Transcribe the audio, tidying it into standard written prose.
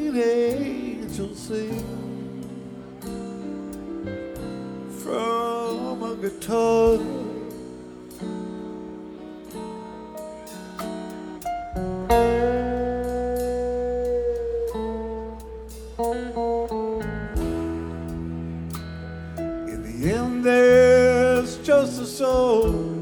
sweet angel sing from a guitar. In the end, there's just a soul